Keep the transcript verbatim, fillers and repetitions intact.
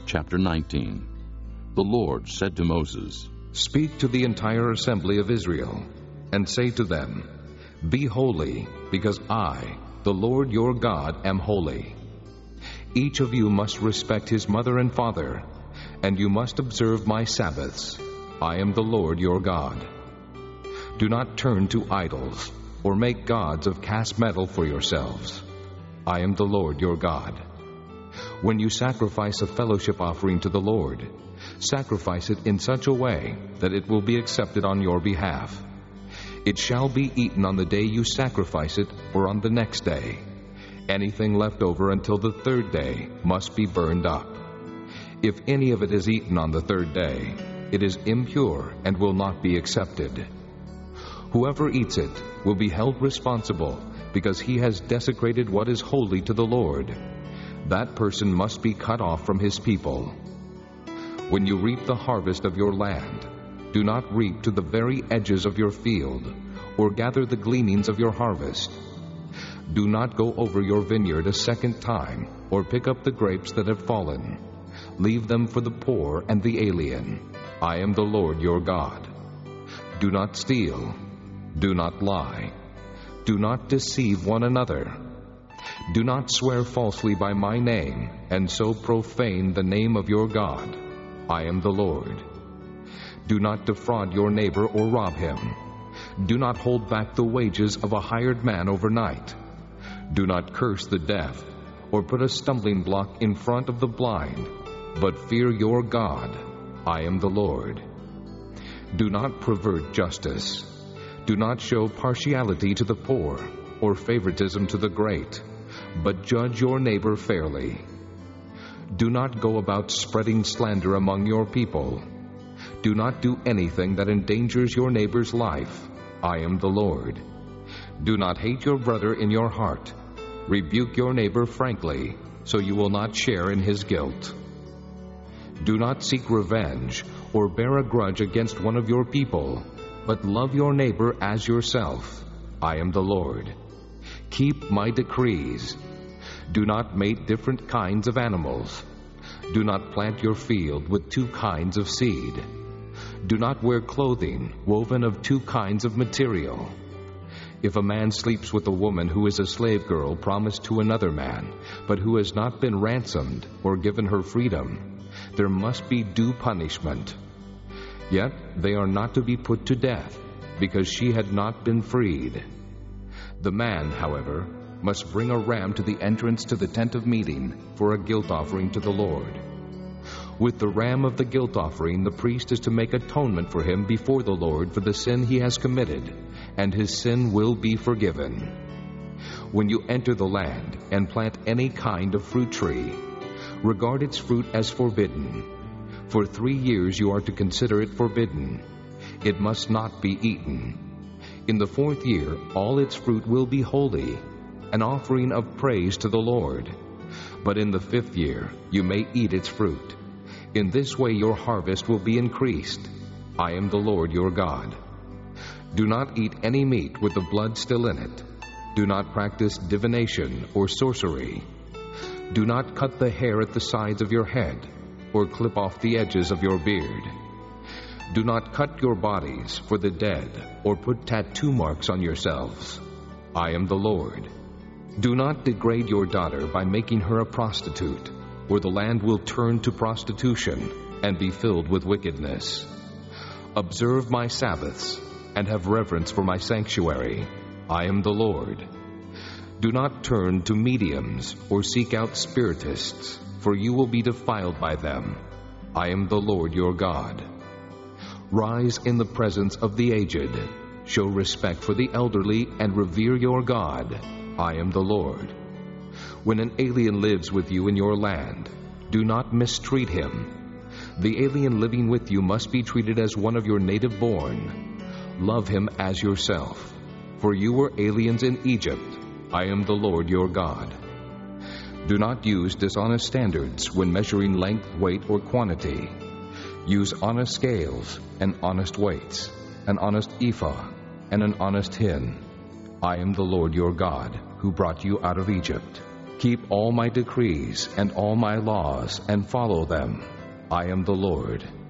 Chapter nineteen. The Lord said to Moses, Speak to the entire assembly of Israel, and say to them, Be holy, because I, the Lord your God, am holy. Each of you must respect his mother and father, and you must observe my Sabbaths. I am the Lord your God. Do not turn to idols, or make gods of cast metal for yourselves. I am the Lord your God. When you sacrifice a fellowship offering to the Lord, sacrifice it in such a way that it will be accepted on your behalf. It shall be eaten on the day you sacrifice it, or on the next day. Anything left over until the third day must be burned up. If any of it is eaten on the third day, it is impure and will not be accepted. Whoever eats it will be held responsible because he has desecrated what is holy to the Lord. That person must be cut off from his people. When you reap the harvest of your land, do not reap to the very edges of your field, or gather the gleanings of your harvest. Do not go over your vineyard a second time, or pick up the grapes that have fallen. Leave them for the poor and the alien. I am the Lord your God. Do not steal. Do not lie. Do not deceive one another. Do not swear falsely by my name, and so profane the name of your God. I am the Lord. Do not defraud your neighbor or rob him. Do not hold back the wages of a hired man overnight. Do not curse the deaf, or put a stumbling block in front of the blind, but fear your God. I am the Lord. Do not pervert justice. Do not show partiality to the poor, or favoritism to the great, but judge your neighbor fairly. Do not go about spreading slander among your people. Do not do anything that endangers your neighbor's life. I am the Lord. Do not hate your brother in your heart. Rebuke your neighbor frankly, so you will not share in his guilt. Do not seek revenge or bear a grudge against one of your people, but love your neighbor as yourself. I am the Lord. Keep my decrees. Do not mate different kinds of animals. Do not plant your field with two kinds of seed. Do not wear clothing woven of two kinds of material. If a man sleeps with a woman who is a slave girl promised to another man, but who has not been ransomed or given her freedom, there must be due punishment. Yet they are not to be put to death, because she had not been freed. The man, however, must bring a ram to the entrance to the tent of meeting for a guilt offering to the Lord. With the ram of the guilt offering, the priest is to make atonement for him before the Lord for the sin he has committed, and his sin will be forgiven. When you enter the land and plant any kind of fruit tree, regard its fruit as forbidden. For three years you are to consider it forbidden. It must not be eaten. In the fourth year, all its fruit will be holy, an offering of praise to the Lord. But in the fifth year, you may eat its fruit. In this way your harvest will be increased. I am the Lord your God. Do not eat any meat with the blood still in it. Do not practice divination or sorcery. Do not cut the hair at the sides of your head, or clip off the edges of your beard. Do not cut your bodies for the dead, or put tattoo marks on yourselves. I am the Lord. Do not degrade your daughter by making her a prostitute, or the land will turn to prostitution and be filled with wickedness. Observe my Sabbaths and have reverence for my sanctuary. I am the Lord. Do not turn to mediums or seek out spiritists, for you will be defiled by them. I am the Lord your God. Rise in the presence of the aged. Show respect for the elderly and revere your God. I am the Lord. When an alien lives with you in your land, do not mistreat him. The alien living with you must be treated as one of your native born. Love him as yourself, for you were aliens in Egypt. I am the Lord your God. Do not use dishonest standards when measuring length, weight, or quantity. Use honest scales and honest weights, an honest ephah and an honest hin. I am the Lord your God, who brought you out of Egypt. Keep all my decrees and all my laws and follow them. I am the Lord,